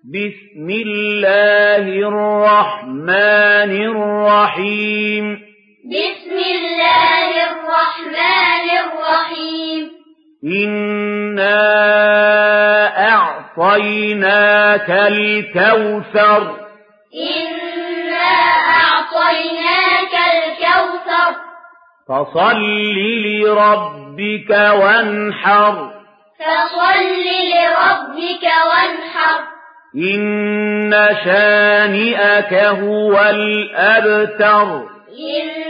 بسم الله الرحمن الرحيم بسم الله الرحمن الرحيم إنا أعطيناك الكوثر إنا أعطيناك الكوثر فصل لربك وانحر فصل لربك وانحر إن شانئك هو الأبتر إن